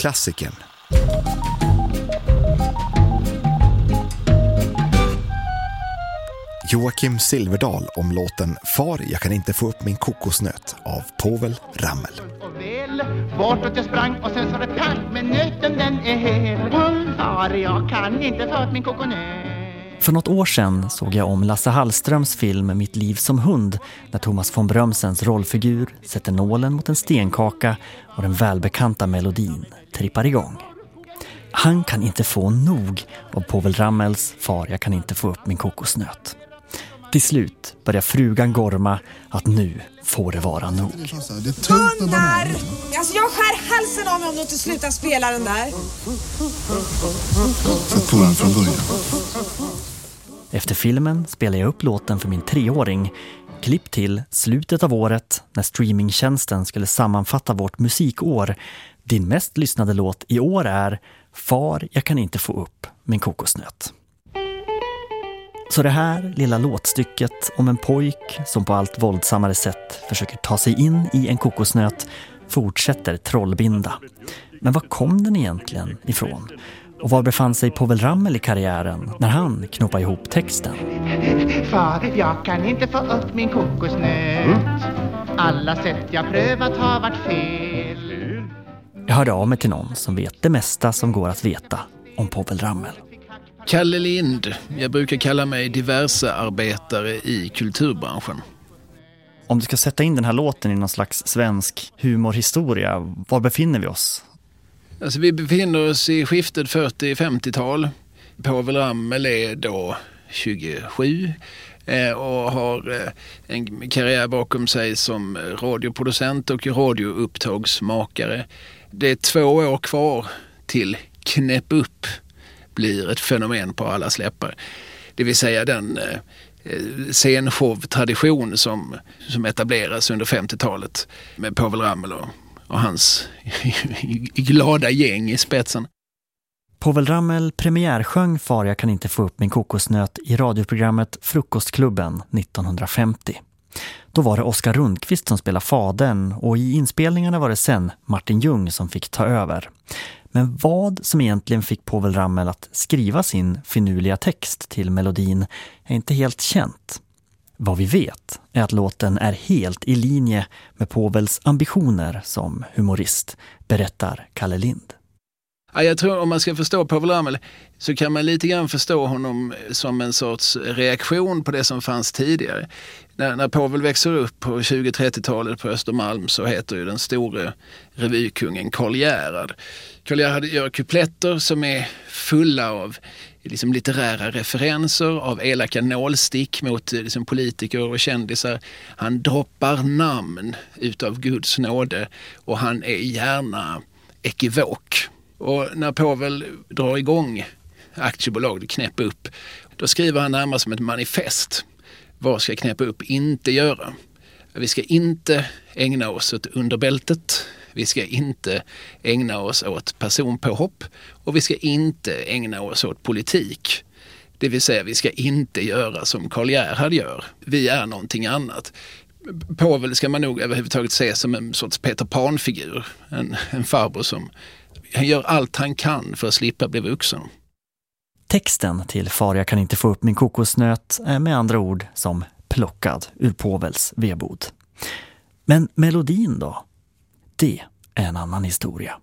klassikern. Joakim Silverdal om låten Far, jag kan inte få upp min kokosnöt av Povel Ramel. Bortåt jag sprang och sen så det pang, men nöten den är hel. Far, jag kan inte få upp min kokosnöt. För något år sedan såg jag om Lasse Hallströms film Mitt liv som hund, när Thomas von Brömsens rollfigur sätter nålen mot en stenkaka och den välbekanta melodin trippar igång. Han kan inte få nog av Povel Ramels Far, jag kan inte få upp min kokosnöt. Till slut börjar frugan gorma att nu får det vara nog. Gunnar! Alltså jag skär halsen av mig om du inte slutar spela den där. Sätt på den från början. Efter filmen spelar jag upp låten för min 3-åring. Klipp till slutet av året när streamingtjänsten skulle sammanfatta vårt musikår. Din mest lyssnade låt i år är Far, jag kan inte få upp min kokosnöt. Så det här lilla låtstycket om en pojk som på allt våldsammare sätt försöker ta sig in i en kokosnöt fortsätter trollbinda. Men var kom den egentligen ifrån? Och var befann sig Povel Ramel i karriären när han knoppade ihop texten? Far, jag kan inte få upp min kokosnöt. Alla sätt jag prövat har varit fel. Jag hörde av mig till någon som vet det mesta som går att veta om Povel Ramel. Kalle Lind. Jag brukar kalla mig diverse arbetare i kulturbranschen. Om du ska sätta in den här låten i någon slags svensk humorhistoria, var befinner vi oss? Alltså vi befinner oss i skiftet 40-50-tal. Povel Ramel är då 27 och har en karriär bakom sig som radioproducent och radioupptagsmakare. Det är 2 år kvar till Knäpp upp blir ett fenomen på alla släppar. Det vill säga den scenshow-tradition som etableras under 50-talet med Povel Ramel och hans glada gäng i spetsen. Povel Ramel premiärsjöng Far, jag kan inte få upp min kokosnöt i radioprogrammet Frukostklubben 1950. Då var det Oskar Rundqvist som spelade fadern och i inspelningarna var det sen Martin Ljung som fick ta över. Men vad som egentligen fick Povel Ramel att skriva sin finurliga text till melodin är inte helt känt. Vad vi vet är att låten är helt i linje med Povels ambitioner som humorist, berättar Kalle Lind. Ja, jag tror om man ska förstå Povel Ramel så kan man lite grann förstå honom som en sorts reaktion på det som fanns tidigare. När Povel växer upp på 20-30-talet på Östermalm så heter ju den store revykungen Karl Gerhard. Karl Gerhard gör kupletter som är fulla av liksom litterära referenser, av elaka nålstick mot liksom politiker och kändisar. Han droppar namn utav Guds nåde och han är gärna ekivok. Och när Povel drar igång aktiebolag Knäpp upp, då skriver han närmast som ett manifest. Vad ska Knäpp upp inte göra? Vi ska inte ägna oss åt underbältet. Vi ska inte ägna oss åt personpåhopp. Och vi ska inte ägna oss åt politik. Det vill säga vi ska inte göra som Karl Gerhard gör. Vi är någonting annat. Povel ska man nog överhuvudtaget se som en sorts Peter Pan-figur. En farbror som han gör allt han kan för att slippa bli vuxen. Texten till Far, jag kan inte få upp min kokosnöt är med andra ord som plockad ur Povels vedbod. Men melodin då? Det är en annan historia.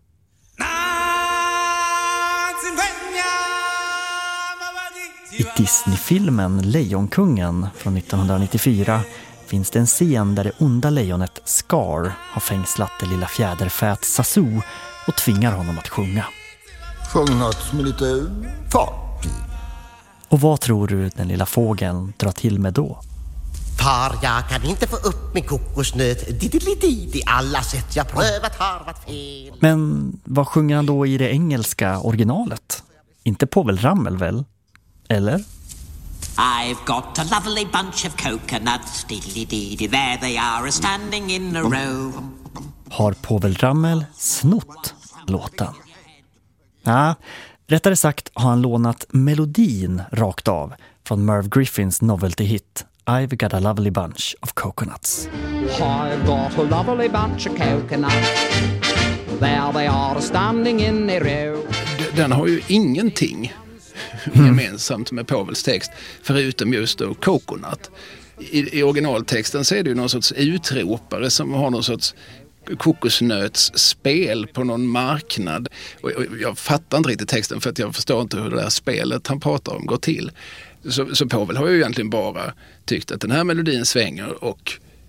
I Disney-filmen Lejonkungen från 1994 finns det en scen där det onda lejonet Scar har fängslat det lilla fjäderfät Sasu och tvingar honom att sjunga. Sjung något med lite fart. Och vad tror du den lilla fågeln drar till med då? Far, jag kan inte få upp min kokosnöt. Diddelididi, alla sätt jag prövat har varit fel. Men vad sjunger han då i det engelska originalet? Inte Povel Ramel väl? Eller? I've got a lovely bunch of coconuts. Diddly-dee-dee, there they are standing in a row. Har Povel Ramel snott låten? Nej, rättare sagt har han lånat melodin rakt av från Merv Griffins novelty-hit I've got a lovely bunch of coconuts. I've got a lovely bunch of coconuts. There they are standing in a row. Den har ju ingenting gemensamt med Povels text förutom just då coconut. I originaltexten så är det ju någon sorts utropare som har någon sorts kokosnötsspel på någon marknad. Och jag fattar inte riktigt texten för att jag förstår inte hur det där spelet han pratar om går till. Så Povel har ju egentligen bara tyckt att den här melodin svänger och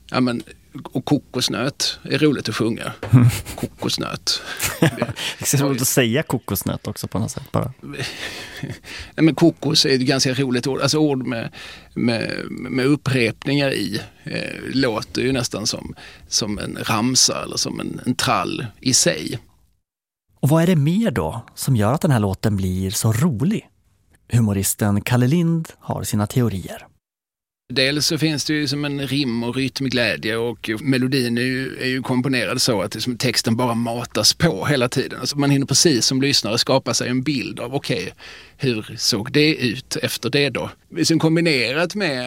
kokosnöt är roligt att sjunga. Kokosnöt. Det är så roligt att säga kokosnöt också på något sätt bara. Nej, men kokos är ett ganska roligt ord. Alltså ord med upprepningar i låter ju nästan som en ramsa eller som en trall i sig. Och vad är det mer då som gör att den här låten blir så rolig? Humoristen Kalle Lind har sina teorier. Dels så finns det ju som en rim- och rytmglädje och melodin är ju komponerad så att liksom texten bara matas på hela tiden. Alltså man hinner precis som lyssnare skapa sig en bild av hur såg det ut efter det då? Sen kombinerat med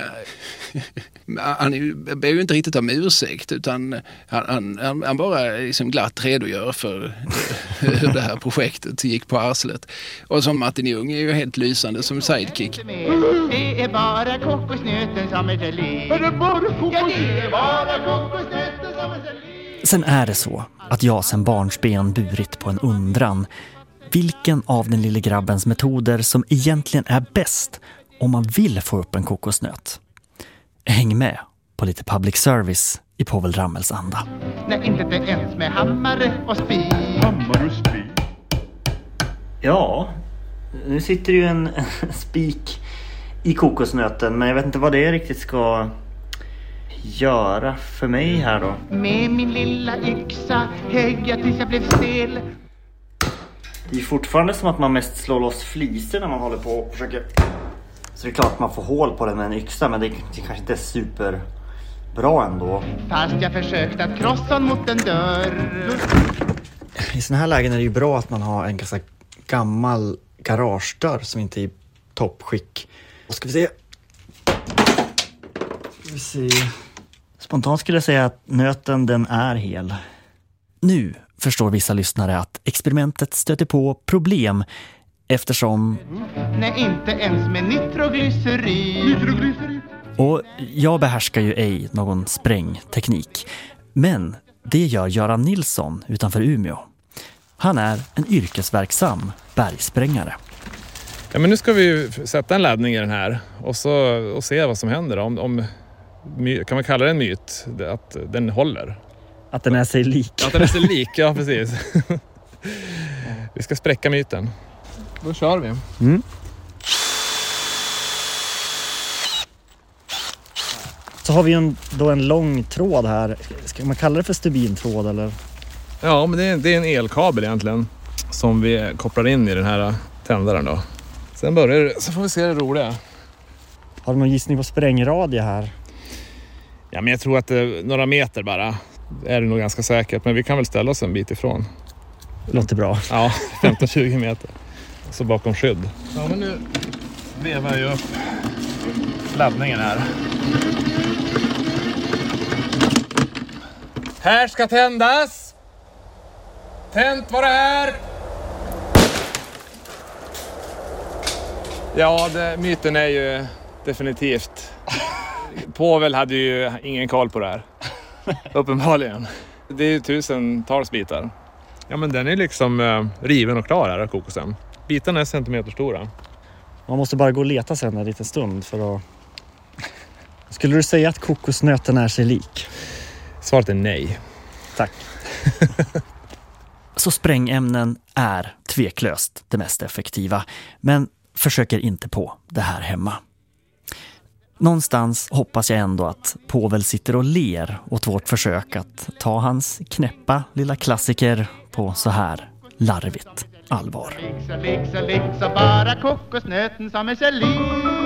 han ber ju inte riktigt om ursäkt utan han bara liksom glatt redogör för hur det här projektet gick på arslet. Och som Martin Ljung är ju helt lysande som sidekick. Det är bara kokosnöten som är gelé. Ja, det är bara kokosnöten som är gelé. Sen är det så att jag sen barnsben burit på en undran. Vilken av den lille grabbens metoder som egentligen är bäst om man vill få upp en kokosnöt? Häng med på lite public service i Povel Ramels anda. Nej, inte ens med hammare och spik. Hammare och spik? Ja, nu sitter ju en spik i kokosnöten, men jag vet inte vad det riktigt ska göra för mig här då. Med min lilla yxa högg jag tills jag blev stel. Det är fortfarande som att man mest slår loss fliser när man håller på och försöker. Så det är klart att man får hål på den med en yxa, men det kanske inte är superbra ändå. Fast jag försökte att krossa mot en dörr. I såna här lägen är det ju bra att man har en ganska gammal garagedörr som inte är i toppskick. Och ska vi se. Spontant skulle jag säga att nöten den är hel. Nu förstår vissa lyssnare att experimentet stöter på problem eftersom... Nej, inte ens med nitroglycerin. Och jag behärskar ju ej någon sprängteknik. Men det gör Göran Nilsson utanför Umeå. Han är en yrkesverksam bergsprängare. Ja, men nu ska vi sätta en laddning i den här och se vad som händer. Kan man kalla det en myt? Att den håller. Att den är sig lik. Att den är sig lik, ja precis. Vi ska spräcka myten. Då kör vi. Mm. Så har vi då en lång tråd här. Ska man kalla det för stubintråd eller? Ja, men det är en elkabel egentligen som vi kopplar in i den här tändaren då. Sen börjar det, så får vi se det roliga. Har du någon gissning på sprängradie här? Ja, men jag tror att några meter bara är det nog ganska säkert. Men vi kan väl ställa oss en bit ifrån. Låter bra. Ja, 15-20 meter. Så bakom skydd. Ja, men nu vevar jag upp laddningen här. Här ska tändas! Tänt var det här! Ja, myten är ju definitivt. Povel hade ju ingen koll på det här. Uppenbarligen. Det är ju tusentals bitar. Ja, men den är liksom riven och klar här, kokosen. Bitarna är centimeter stora. Man måste bara gå och leta sen en liten stund för att... Skulle du säga att kokosnöten är sig lik? Svaret är nej. Tack. Så sprängämnen är tveklöst det mest effektiva. Men försöker inte på det här hemma. Någonstans hoppas jag ändå att Povel sitter och ler åt vårt försök att ta hans knäppa lilla klassiker på så här larvigt allvar. Lixa, bara kokosnöten som är så lik.